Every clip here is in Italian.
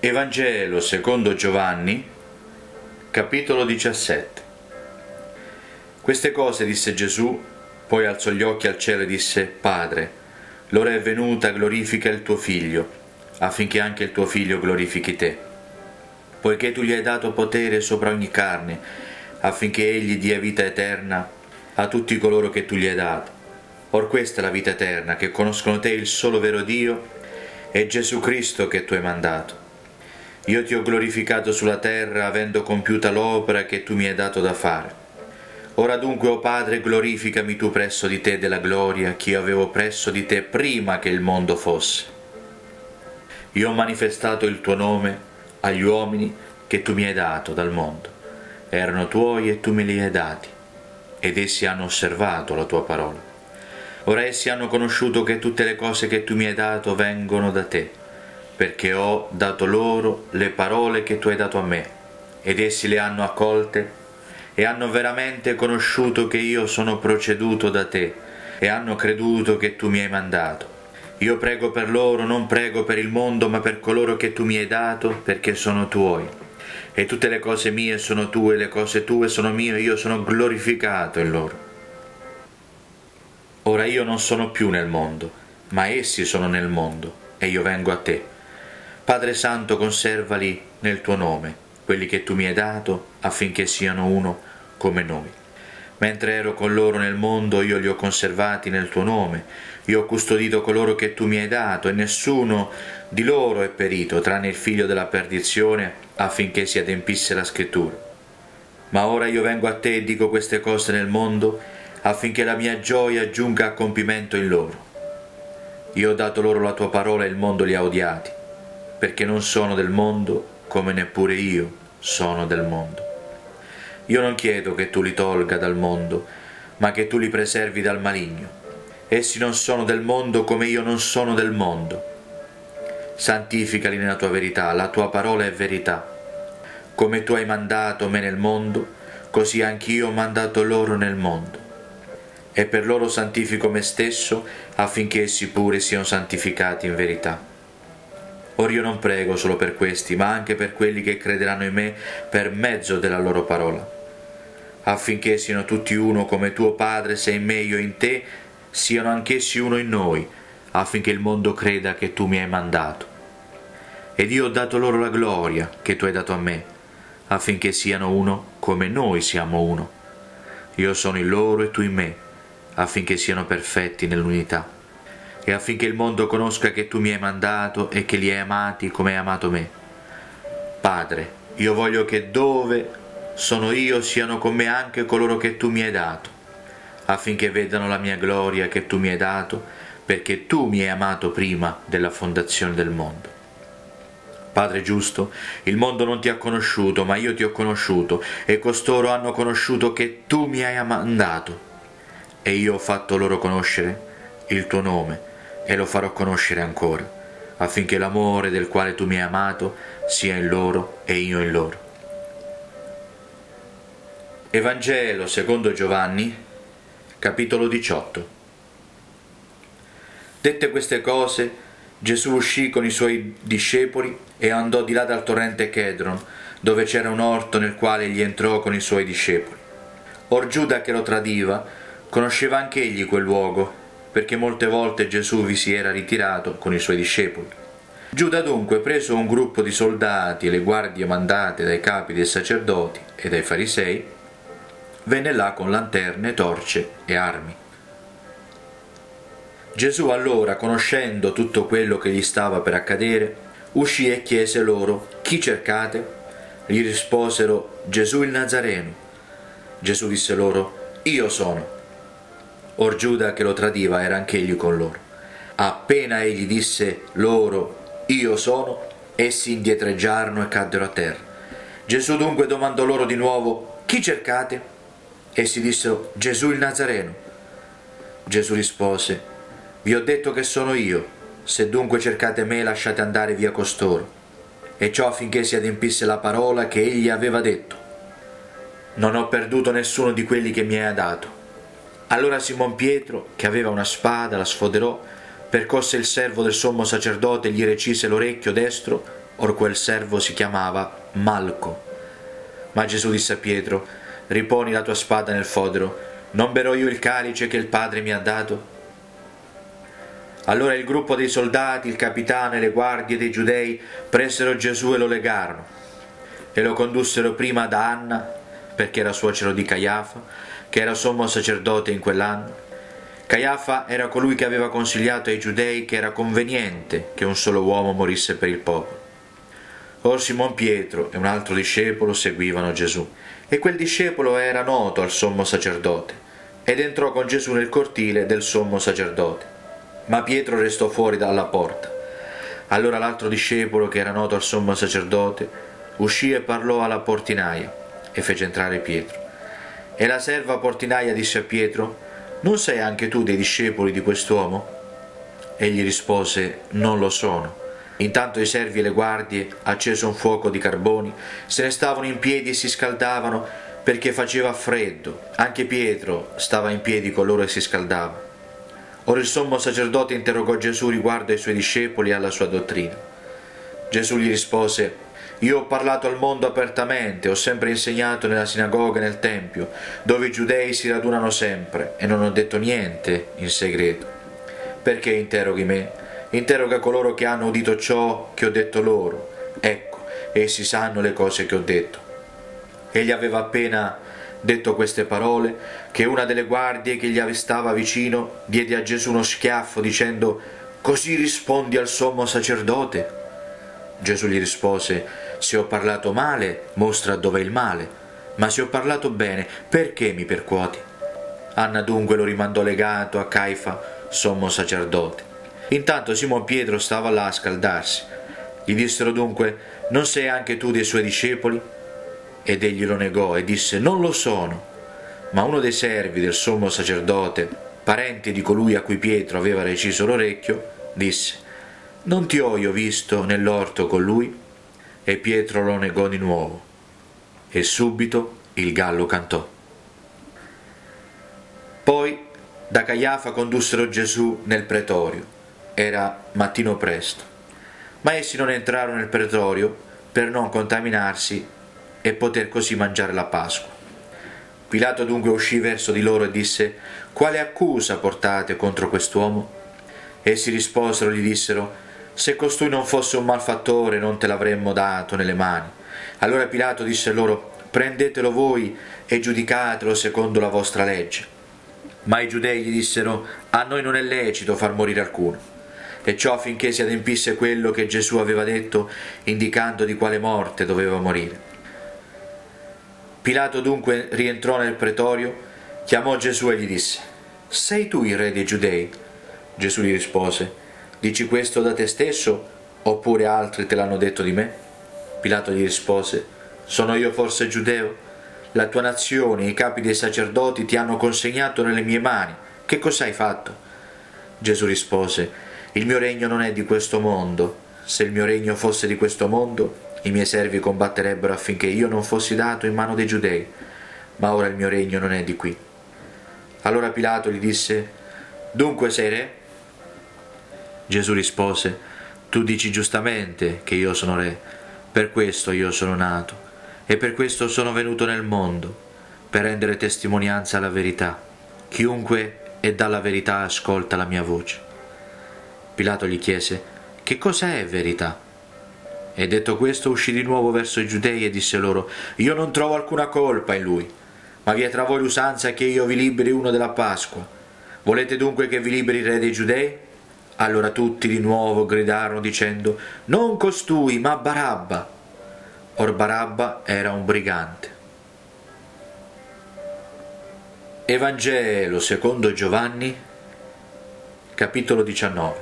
Evangelo secondo Giovanni, capitolo 17. Queste cose disse Gesù, poi alzò gli occhi al cielo e disse: Padre, l'ora è venuta, glorifica il tuo Figlio, affinché anche il tuo Figlio glorifichi te, poiché tu gli hai dato potere sopra ogni carne, affinché egli dia vita eterna a tutti coloro che tu gli hai dato. Or questa è la vita eterna, che conoscono te, il solo vero Dio, e Gesù Cristo che tu hai mandato. Io ti ho glorificato sulla terra, avendo compiuta l'opera che tu mi hai dato da fare. Ora dunque, o Padre, glorificami tu presso di te della gloria che io avevo presso di te prima che il mondo fosse. Io ho manifestato il tuo nome agli uomini che tu mi hai dato dal mondo. Erano tuoi e tu me li hai dati, ed essi hanno osservato la tua parola. Ora essi hanno conosciuto che tutte le cose che tu mi hai dato vengono da te, perché ho dato loro le parole che tu hai dato a me, ed essi le hanno accolte e hanno veramente conosciuto che io sono proceduto da te, e hanno creduto che tu mi hai mandato. Io prego per loro, non prego per il mondo, ma per coloro che tu mi hai dato, perché sono tuoi. E tutte le cose mie sono tue, le cose tue sono mie, io sono glorificato in loro. Ora io non sono più nel mondo, ma essi sono nel mondo, e io vengo a te. Padre Santo, conservali nel tuo nome, quelli che tu mi hai dato, affinché siano uno come noi. Mentre ero con loro nel mondo, io li ho conservati nel tuo nome. Io ho custodito coloro che tu mi hai dato, e nessuno di loro è perito, tranne il figlio della perdizione, affinché si adempisse la scrittura. Ma ora io vengo a te e dico queste cose nel mondo, affinché la mia gioia giunga a compimento in loro. Io ho dato loro la tua parola e il mondo li ha odiati, perché non sono del mondo, come neppure io sono del mondo. Io non chiedo che tu li tolga dal mondo, ma che tu li preservi dal maligno. Essi non sono del mondo, come io non sono del mondo. Santificali nella tua verità, la tua parola è verità. Come tu hai mandato me nel mondo, così anch'io ho mandato loro nel mondo. E per loro santifico me stesso, affinché essi pure siano santificati in verità. Or io non prego solo per questi, ma anche per quelli che crederanno in me per mezzo della loro parola, affinché siano tutti uno come tuo Padre sei in me, io in te, siano anch'essi uno in noi, affinché il mondo creda che tu mi hai mandato. Ed io ho dato loro la gloria che tu hai dato a me, affinché siano uno come noi siamo uno. Io sono in loro e tu in me, affinché siano perfetti nell'unità, e affinché il mondo conosca che tu mi hai mandato e che li hai amati come hai amato me. Padre, io voglio che dove sono io siano con me anche coloro che tu mi hai dato, affinché vedano la mia gloria che tu mi hai dato, perché tu mi hai amato prima della fondazione del mondo. Padre giusto, il mondo non ti ha conosciuto, ma io ti ho conosciuto, e costoro hanno conosciuto che tu mi hai mandato, e io ho fatto loro conoscere il tuo nome, e lo farò conoscere ancora, affinché l'amore del quale tu mi hai amato sia in loro e io in loro. Evangelo secondo Giovanni, capitolo 18. Dette queste cose, Gesù uscì con i suoi discepoli e andò di là dal torrente Chedron, dove c'era un orto nel quale egli entrò con i suoi discepoli. Or Giuda, che lo tradiva, conosceva anche egli quel luogo, perché molte volte Gesù vi si era ritirato con i suoi discepoli. Giuda dunque, preso un gruppo di soldati e le guardie mandate dai capi dei sacerdoti e dai farisei, venne là con lanterne, torce e armi. Gesù allora, conoscendo tutto quello che gli stava per accadere, uscì e chiese loro: chi cercate? Gli risposero: Gesù il Nazareno. Gesù disse loro: io sono. Or Giuda, che lo tradiva, era anch'egli con loro. Appena egli disse loro: io sono, essi indietreggiarono e caddero a terra. Gesù dunque domandò loro di nuovo: chi cercate? Essi dissero: Gesù il Nazareno. Gesù rispose: vi ho detto che sono io, se dunque cercate me, lasciate andare via costoro. E ciò affinché si adempisse la parola che egli aveva detto: non ho perduto nessuno di quelli che mi hai dato. Allora Simon Pietro, che aveva una spada, la sfoderò, percosse il servo del sommo sacerdote e gli recise l'orecchio destro Or quel servo si chiamava Malco. Ma Gesù disse a Pietro: riponi la tua spada nel fodero, non berrò io il calice che il Padre mi ha dato? Allora il gruppo dei soldati, il capitano e le guardie dei giudei presero Gesù e lo legarono e lo condussero prima da Anna, perché era suocero di Caiafa, che era sommo sacerdote in quell'anno. Caiafa era colui che aveva consigliato ai giudei che era conveniente che un solo uomo morisse per il popolo. Or Simon Pietro e un altro discepolo seguivano Gesù, e quel discepolo era noto al sommo sacerdote, ed entrò con Gesù nel cortile del sommo sacerdote. Ma Pietro restò fuori dalla porta. Allora l'altro discepolo, che era noto al sommo sacerdote, uscì e parlò alla portinaia, e fece entrare Pietro. E la serva portinaia disse a Pietro: non sei anche tu dei discepoli di quest'uomo? Egli rispose: non lo sono. Intanto i servi e le guardie, acceso un fuoco di carboni, se ne stavano in piedi e si scaldavano, perché faceva freddo. Anche Pietro stava in piedi con loro e si scaldava. Ora il sommo sacerdote interrogò Gesù riguardo ai suoi discepoli e alla sua dottrina. Gesù gli rispose: io ho parlato al mondo apertamente, ho sempre insegnato nella sinagoga e nel tempio, dove i giudei si radunano sempre, e non ho detto niente in segreto. Perché interroghi me? Interroga coloro che hanno udito ciò che ho detto loro. Ecco, essi sanno le cose che ho detto. Egli aveva appena detto queste parole che una delle guardie che gli stava vicino diede a Gesù uno schiaffo dicendo: così rispondi al sommo sacerdote? Gesù gli rispose: se ho parlato male, mostra dov'è il male, ma se ho parlato bene, perché mi percuoti? Anna dunque lo rimandò legato a Caifa, sommo sacerdote. Intanto Simon Pietro stava là a scaldarsi. Gli dissero dunque: non sei anche tu dei suoi discepoli? Ed egli lo negò e disse: non lo sono. Ma uno dei servi del sommo sacerdote, parente di colui a cui Pietro aveva reciso l'orecchio, disse: non ti ho io visto nell'orto con lui? E Pietro lo negò di nuovo. E subito il gallo cantò. Poi da Caiafa condussero Gesù nel pretorio. Era mattino presto. Ma essi non entrarono nel pretorio per non contaminarsi e poter così mangiare la Pasqua. Pilato dunque uscì verso di loro e disse: quale accusa portate contro quest'uomo? Essi risposero e gli dissero: se costui non fosse un malfattore non te l'avremmo dato nelle mani. Allora Pilato disse loro: prendetelo voi e giudicatelo secondo la vostra legge. Ma i giudei gli dissero: a noi non è lecito far morire alcuno. E ciò affinché si adempisse quello che Gesù aveva detto, indicando di quale morte doveva morire. Pilato dunque rientrò nel pretorio, chiamò Gesù e gli disse: sei tu il re dei giudei? Gesù gli rispose: dici questo da te stesso, oppure altri te l'hanno detto di me? Pilato gli rispose: sono io forse giudeo? La tua nazione e i capi dei sacerdoti ti hanno consegnato nelle mie mani. Che cosa hai fatto? Gesù rispose: il mio regno non è di questo mondo. Se il mio regno fosse di questo mondo, i miei servi combatterebbero affinché io non fossi dato in mano dei giudei. Ma ora il mio regno non è di qui. Allora Pilato gli disse: dunque sei re? Gesù rispose: tu dici giustamente che io sono re, per questo io sono nato, e per questo sono venuto nel mondo, per rendere testimonianza alla verità. Chiunque è dalla verità ascolta la mia voce. Pilato gli chiese: che cosa è verità? E detto questo uscì di nuovo verso i giudei e disse loro: io non trovo alcuna colpa in lui, ma vi è tra voi l'usanza che io vi liberi uno della Pasqua. Volete dunque che vi liberi il re dei giudei? Allora tutti di nuovo gridarono dicendo: non costui, ma Barabba. Or Barabba era un brigante. Evangelo secondo Giovanni, capitolo 19.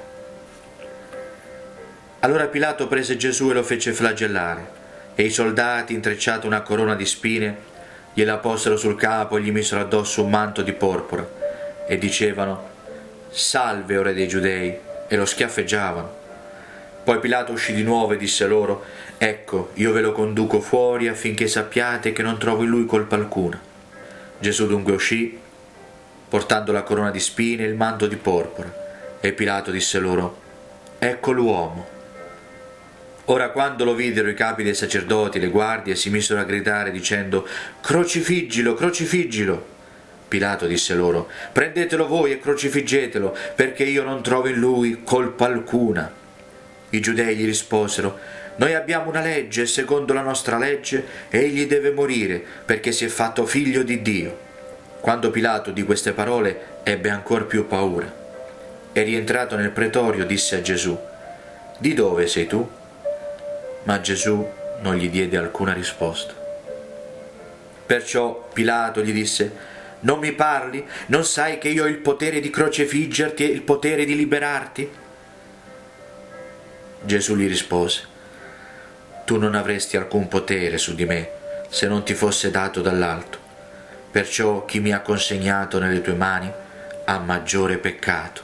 Allora Pilato prese Gesù e lo fece flagellare, e i soldati, intrecciata una corona di spine, gliela posero sul capo e gli misero addosso un manto di porpora, e dicevano: salve, o re dei giudei, e lo schiaffeggiavano. Poi Pilato uscì di nuovo e disse loro: ecco, io ve lo conduco fuori affinché sappiate che non trovo in lui colpa alcuna. Gesù dunque uscì, portando la corona di spine e il manto di porpora, e Pilato disse loro: ecco l'uomo. Ora quando lo videro i capi dei sacerdoti e le guardie si misero a gridare dicendo: «Crocifiggilo, crocifiggilo!» Pilato disse loro: «Prendetelo voi e crocifiggetelo, perché io non trovo in lui colpa alcuna». I giudei gli risposero: «Noi abbiamo una legge e secondo la nostra legge egli deve morire, perché si è fatto figlio di Dio». Quando Pilato udì queste parole ebbe ancor più paura e rientrato nel pretorio disse a Gesù: «Di dove sei tu?» Ma Gesù non gli diede alcuna risposta. Perciò Pilato gli disse: «Non mi parli? Non sai che io ho il potere di crocifiggerti e il potere di liberarti?» Gesù gli rispose: «Tu non avresti alcun potere su di me se non ti fosse dato dall'alto. Perciò chi mi ha consegnato nelle tue mani ha maggiore peccato».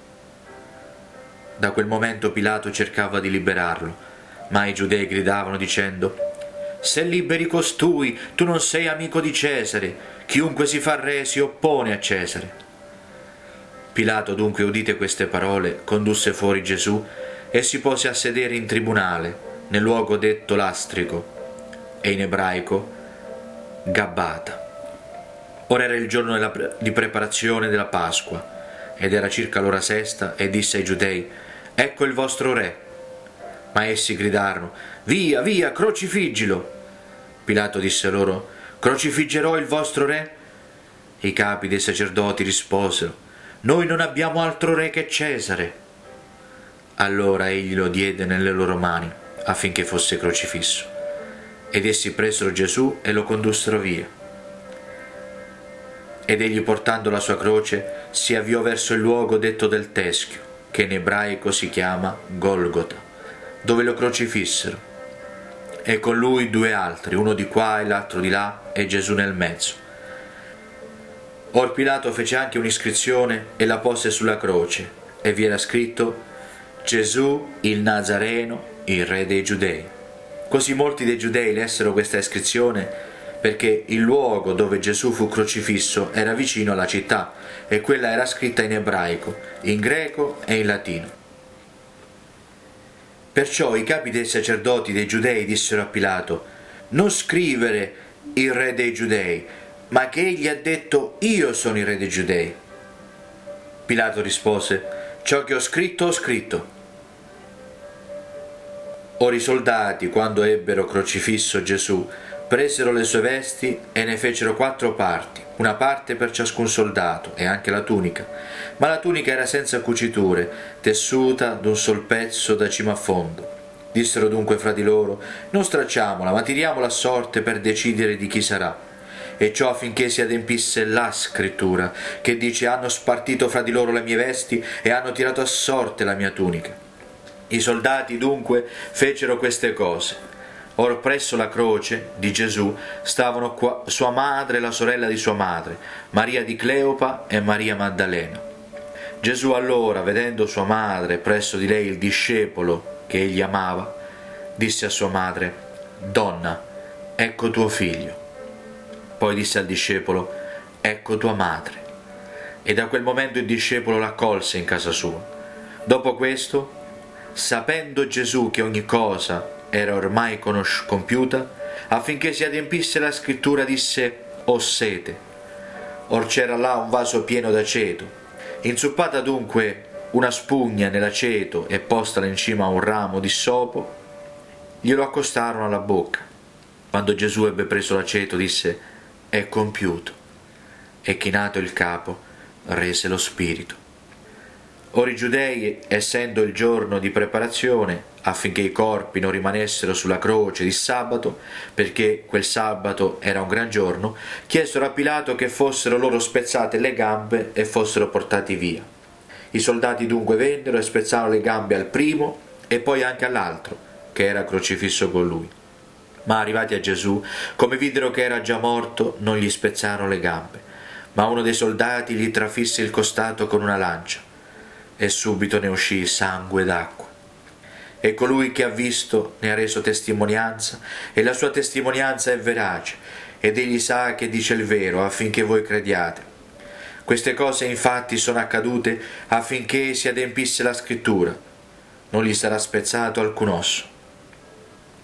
Da quel momento Pilato cercava di liberarlo, ma i giudei gridavano dicendo: «Se liberi costui, tu non sei amico di Cesare. Chiunque si fa re si oppone a Cesare». Pilato dunque, udite queste parole, condusse fuori Gesù e si pose a sedere in tribunale, nel luogo detto Lastrico, e in ebraico Gabbata. Ora era il giorno di preparazione della Pasqua, ed era circa l'ora sesta, e disse ai giudei: «Ecco il vostro re». Ma essi gridarono: «Via, via, crocifiggilo!» Pilato disse loro: «Crocifiggerò il vostro re?» I capi dei sacerdoti risposero: «Noi non abbiamo altro re che Cesare». Allora egli lo diede nelle loro mani affinché fosse crocifisso. Ed essi presero Gesù e lo condussero via. Ed egli, portando la sua croce, si avviò verso il luogo detto del Teschio, che in ebraico si chiama Golgota, dove lo crocifissero, e con lui due altri, uno di qua e l'altro di là, e Gesù nel mezzo. Or Pilato fece anche un'iscrizione e la pose sulla croce, e vi era scritto: «Gesù il Nazareno, il re dei Giudei». Così molti dei giudei lessero questa iscrizione, perché il luogo dove Gesù fu crocifisso era vicino alla città, e quella era scritta in ebraico, in greco e in latino. Perciò i capi dei sacerdoti dei giudei dissero a Pilato: «Non scrivere il re dei giudei, ma che egli ha detto: io sono il re dei giudei». Pilato rispose: «Ciò che ho scritto, ho scritto». Ora i soldati, quando ebbero crocifisso Gesù, presero le sue vesti e ne fecero 4 parti, una parte per ciascun soldato, e anche la tunica. Ma la tunica era senza cuciture, tessuta d'un sol pezzo da cima a fondo. Dissero dunque fra di loro: «Non stracciamola, ma tiriamola a sorte per decidere di chi sarà». E ciò affinché si adempisse la scrittura, che dice: «Hanno spartito fra di loro le mie vesti e hanno tirato a sorte la mia tunica». I soldati dunque fecero queste cose. Or presso la croce di Gesù stavano sua madre e la sorella di sua madre, Maria di Cleopa e Maria Maddalena. Gesù allora, vedendo sua madre presso di lei il discepolo che egli amava, disse a sua madre: «Donna, ecco tuo figlio». Poi disse al discepolo: «Ecco tua madre». E da quel momento il discepolo l'accolse in casa sua. Dopo questo, sapendo Gesù che ogni cosa era ormai compiuta, affinché si adempisse la scrittura, disse: «Ho sete». Or c'era là un vaso pieno d'aceto. Inzuppata dunque una spugna nell'aceto e postala in cima a un ramo di sopo, glielo accostarono alla bocca. Quando Gesù ebbe preso l'aceto, disse: «È compiuto», e chinato il capo rese lo spirito. Ora i giudei, essendo il giorno di preparazione, affinché i corpi non rimanessero sulla croce di sabato, perché quel sabato era un gran giorno, chiesero a Pilato che fossero loro spezzate le gambe e fossero portati via. I soldati dunque vennero e spezzarono le gambe al primo e poi anche all'altro, che era crocifisso con lui. Ma arrivati a Gesù, come videro che era già morto, non gli spezzarono le gambe, ma uno dei soldati gli trafisse il costato con una lancia, e subito ne uscì sangue ed acqua. E colui che ha visto ne ha reso testimonianza, e la sua testimonianza è verace, ed egli sa che dice il vero, affinché voi crediate. Queste cose infatti sono accadute affinché si adempisse la scrittura: non gli sarà spezzato alcun osso.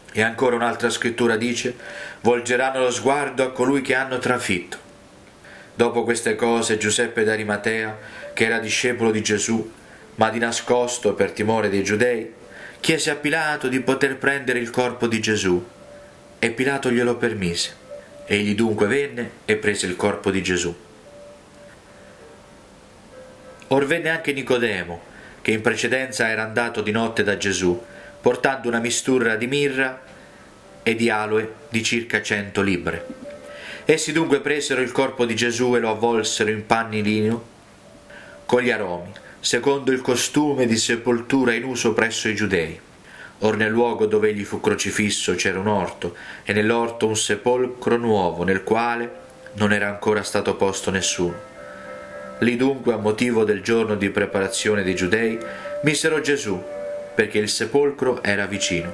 E ancora un'altra scrittura dice: volgeranno lo sguardo a colui che hanno trafitto. Dopo queste cose Giuseppe d'Arimatea, che era discepolo di Gesù, ma di nascosto per timore dei giudei, chiese a Pilato di poter prendere il corpo di Gesù, e Pilato glielo permise. Egli dunque venne e prese il corpo di Gesù. Or venne anche Nicodemo, che in precedenza era andato di notte da Gesù, portando una mistura di mirra e di aloe di circa 100 libbre. Essi dunque presero il corpo di Gesù e lo avvolsero in panni lino con gli aromi, secondo il costume di sepoltura in uso presso i giudei. Or nel luogo dove egli fu crocifisso c'era un orto, e nell'orto un sepolcro nuovo, nel quale non era ancora stato posto nessuno. Lì dunque, a motivo del giorno di preparazione dei giudei, misero Gesù, perché il sepolcro era vicino.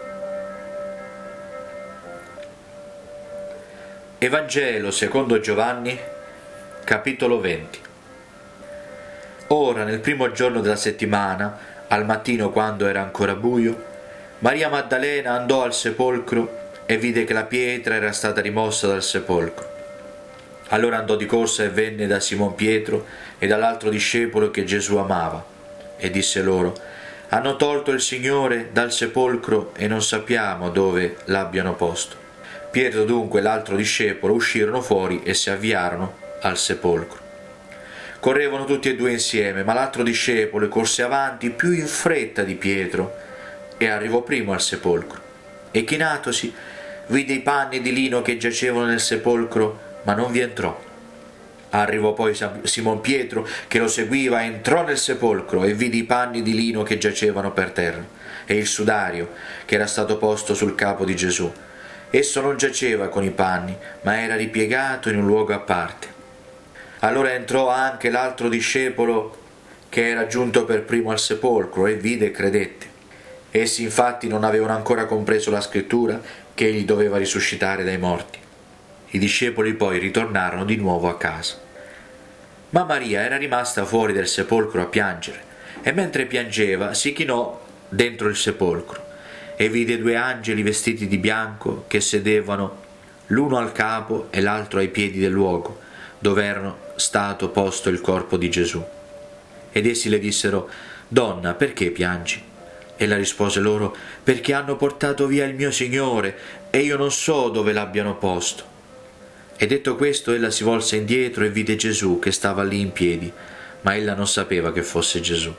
Evangelo secondo Giovanni, capitolo 20. Ora, nel primo giorno della settimana, al mattino quando era ancora buio, Maria Maddalena andò al sepolcro e vide che la pietra era stata rimossa dal sepolcro. Allora andò di corsa e venne da Simon Pietro e dall'altro discepolo che Gesù amava, e disse loro: hanno tolto il Signore dal sepolcro e non sappiamo dove l'abbiano posto. Pietro dunque e l'altro discepolo uscirono fuori e si avviarono al sepolcro. Correvano tutti e due insieme, ma l'altro discepolo corse avanti più in fretta di Pietro e arrivò primo al sepolcro. E chinatosi vide i panni di lino che giacevano nel sepolcro, ma non vi entrò. Arrivò poi Simon Pietro, che lo seguiva, entrò nel sepolcro e vide i panni di lino che giacevano per terra e il sudario che era stato posto sul capo di Gesù. Esso non giaceva con i panni, ma era ripiegato in un luogo a parte. Allora entrò anche l'altro discepolo che era giunto per primo al sepolcro e vide e credette. Essi infatti non avevano ancora compreso la scrittura che egli doveva risuscitare dai morti. I discepoli poi ritornarono di nuovo a casa. Ma Maria era rimasta fuori del sepolcro a piangere, e mentre piangeva si chinò dentro il sepolcro e vide 2 angeli vestiti di bianco che sedevano l'uno al capo e l'altro ai piedi del luogo dove era stato posto il corpo di Gesù. Ed essi le dissero: donna, perché piangi? Ella rispose loro: perché hanno portato via il mio Signore e io non so dove l'abbiano posto. E detto questo, ella si volse indietro e vide Gesù che stava lì in piedi, ma ella non sapeva che fosse Gesù.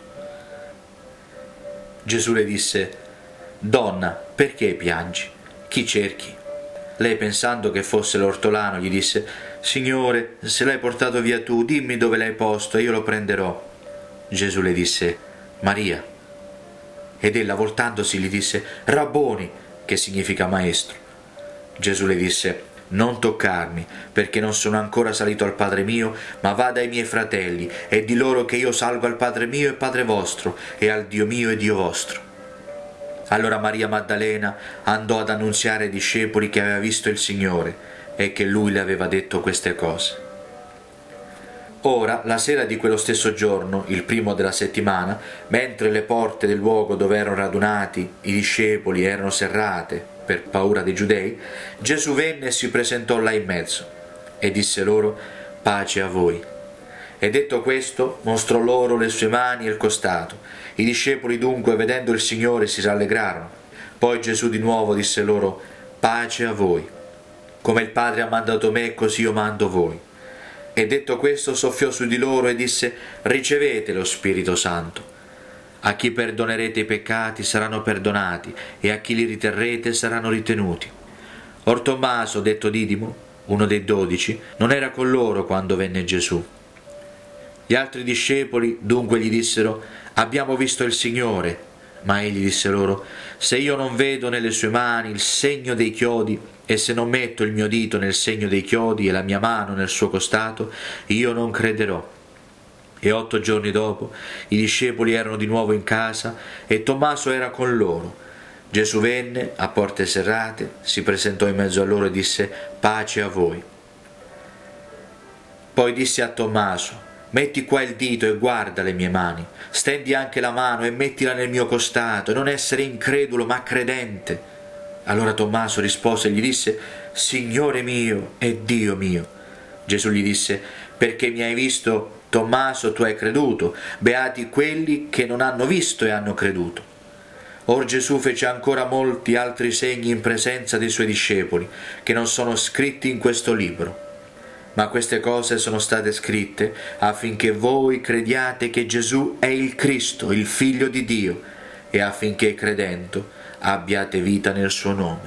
Gesù le disse: donna, perché piangi? Chi cerchi? Lei, pensando che fosse l'ortolano, gli disse: Signore, se l'hai portato via tu, dimmi dove l'hai posto e io lo prenderò. Gesù le disse: Maria. Ed ella, voltandosi, gli disse: Rabboni, che significa maestro. Gesù le disse: non toccarmi, perché non sono ancora salito al Padre mio, ma vada ai miei fratelli e di loro che io salgo al Padre mio e Padre vostro, e al Dio mio e Dio vostro. Allora Maria Maddalena andò ad annunziare ai discepoli che aveva visto il Signore e che Lui le aveva detto queste cose. Ora, la sera di quello stesso giorno, il primo della settimana, mentre le porte del luogo dove erano radunati i discepoli erano serrate per paura dei giudei, Gesù venne e si presentò là in mezzo e disse loro: pace a voi. E detto questo, mostrò loro le sue mani e il costato. I discepoli dunque, vedendo il Signore, si rallegrarono. Poi Gesù di nuovo disse loro: pace a voi. Come il Padre ha mandato me, così io mando voi. E detto questo, soffiò su di loro e disse: ricevete lo Spirito Santo. A chi perdonerete i peccati saranno perdonati, e a chi li riterrete saranno ritenuti. Or Tommaso, detto Didimo, uno dei 12, non era con loro quando venne Gesù. Gli altri discepoli dunque gli dissero: abbiamo visto il Signore. Ma egli disse loro: se io non vedo nelle sue mani il segno dei chiodi, e se non metto il mio dito nel segno dei chiodi e la mia mano nel suo costato, io non crederò. E 8 giorni dopo i discepoli erano di nuovo in casa e Tommaso era con loro. Gesù venne a porte serrate, si presentò in mezzo a loro e disse: pace a voi. Poi disse a Tommaso: metti qua il dito e guarda le mie mani, stendi anche la mano e mettila nel mio costato, e non essere incredulo ma credente. Allora Tommaso rispose e gli disse: Signore mio e Dio mio. Gesù gli disse: perché mi hai visto, Tommaso, tu hai creduto. Beati quelli che non hanno visto e hanno creduto. Or Gesù fece ancora molti altri segni in presenza dei suoi discepoli, che non sono scritti in questo libro. Ma queste cose sono state scritte affinché voi crediate che Gesù è il Cristo, il Figlio di Dio, e affinché credendo abbiate vita nel suo nome.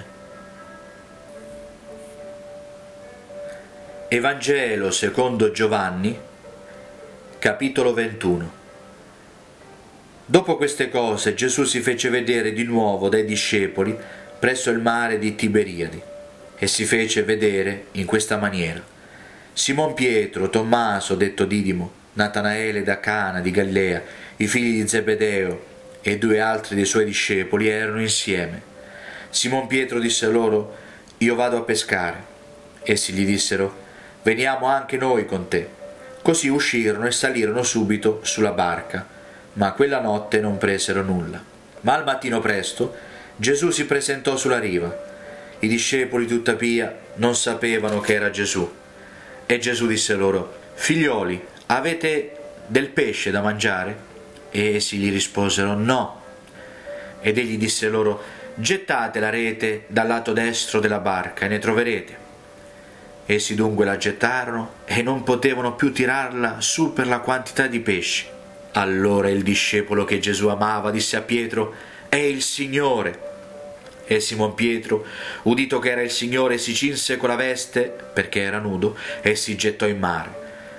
Evangelo secondo Giovanni, capitolo 21. Dopo queste cose Gesù si fece vedere di nuovo dai discepoli presso il mare di Tiberiadi, e si fece vedere in questa maniera: Simon Pietro, Tommaso detto Didimo, Natanaele da Cana di Galilea, i figli di Zebedeo e 2 altri dei suoi discepoli erano insieme. Simon Pietro disse loro: io vado a pescare. Essi gli dissero: veniamo anche noi con te. Così uscirono e salirono subito sulla barca, ma quella notte non presero nulla. Ma al mattino presto Gesù si presentò sulla riva. I discepoli tuttavia non sapevano che era Gesù. E Gesù disse loro: figlioli, avete del pesce da mangiare? E essi gli risposero: no. Ed egli disse loro: gettate la rete dal lato destro della barca e ne troverete. Essi dunque la gettarono e non potevano più tirarla su per la quantità di pesci. Allora il discepolo che Gesù amava disse a Pietro: è il Signore. E Simon Pietro, udito che era il Signore, si cinse con la veste, perché era nudo, e si gettò in mare.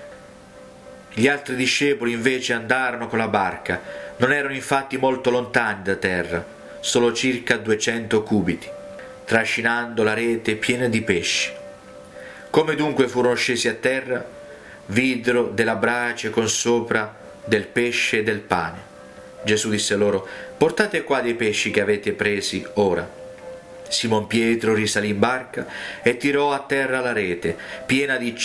Gli altri discepoli invece andarono con la barca. Non erano infatti molto lontani da terra, solo circa 200 cubiti, trascinando la rete piena di pesci. Come dunque furono scesi a terra, videro della brace con sopra del pesce e del pane. Gesù disse loro: portate qua dei pesci che avete presi ora. Simon Pietro risalì in barca e tirò a terra la rete, piena di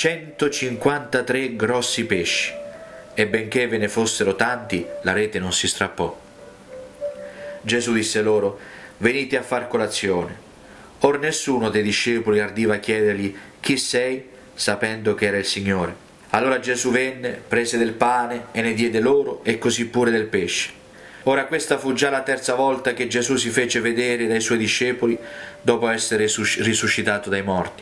153 grossi pesci, e benché ve ne fossero tanti, la rete non si strappò. Gesù disse loro: venite a far colazione. Or nessuno dei discepoli ardiva chiedergli: chi sei? Sapendo che era il Signore. Allora Gesù venne, prese del pane e ne diede loro, e così pure del pesce. Ora questa fu già la 3ª volta che Gesù si fece vedere dai suoi discepoli dopo essere risuscitato dai morti.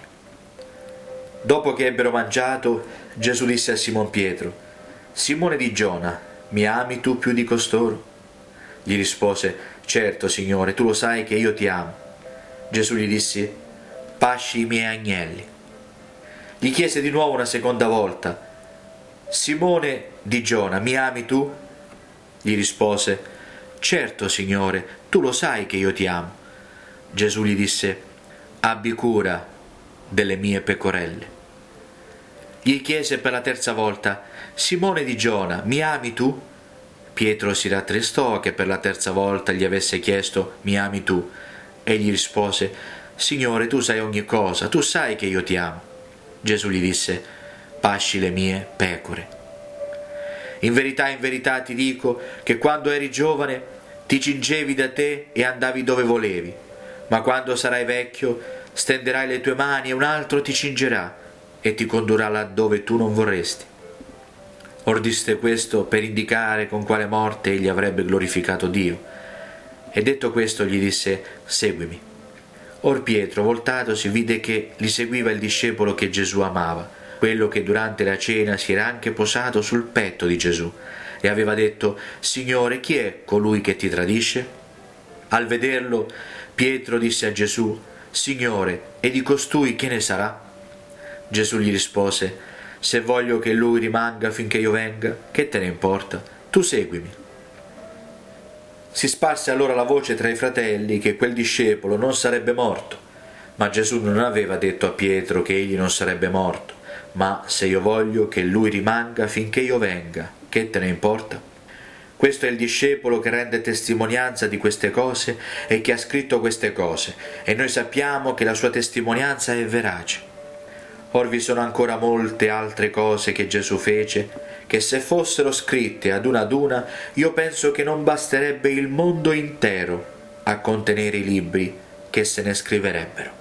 Dopo che ebbero mangiato, Gesù disse a Simon Pietro: Simone di Giona, mi ami tu più di costoro? Gli rispose: certo, Signore, tu lo sai che io ti amo. Gesù gli disse: pasci i miei agnelli. Gli chiese di nuovo una seconda volta: Simone di Giona, mi ami tu? Gli rispose: certo, Signore, tu lo sai che io ti amo. Gesù gli disse: abbi cura delle mie pecorelle. Gli chiese per la 3ª volta: Simone di Giona, mi ami tu? Pietro si rattristò che per la 3ª volta gli avesse chiesto: mi ami tu? E gli rispose: Signore, tu sai ogni cosa, tu sai che io ti amo. Gesù gli disse: pasci le mie pecore. In verità ti dico che quando eri giovane ti cingevi da te e andavi dove volevi, ma quando sarai vecchio stenderai le tue mani e un altro ti cingerà e ti condurrà laddove tu non vorresti. Or disse questo per indicare con quale morte egli avrebbe glorificato Dio. E detto questo gli disse: seguimi. Or Pietro, voltatosi, vide che li seguiva il discepolo che Gesù amava, quello che durante la cena si era anche posato sul petto di Gesù e aveva detto: Signore, chi è colui che ti tradisce? Al vederlo, Pietro disse a Gesù: Signore, e di costui che ne sarà? Gesù gli rispose: se voglio che lui rimanga finché io venga, che te ne importa? Tu seguimi. Si sparse allora la voce tra i fratelli che quel discepolo non sarebbe morto, ma Gesù non aveva detto a Pietro che egli non sarebbe morto, ma se io voglio che lui rimanga finché io venga, che te ne importa? Questo è il discepolo che rende testimonianza di queste cose e che ha scritto queste cose, e noi sappiamo che la sua testimonianza è verace. Or vi sono ancora molte altre cose che Gesù fece, che se fossero scritte ad una, io penso che non basterebbe il mondo intero a contenere i libri che se ne scriverebbero.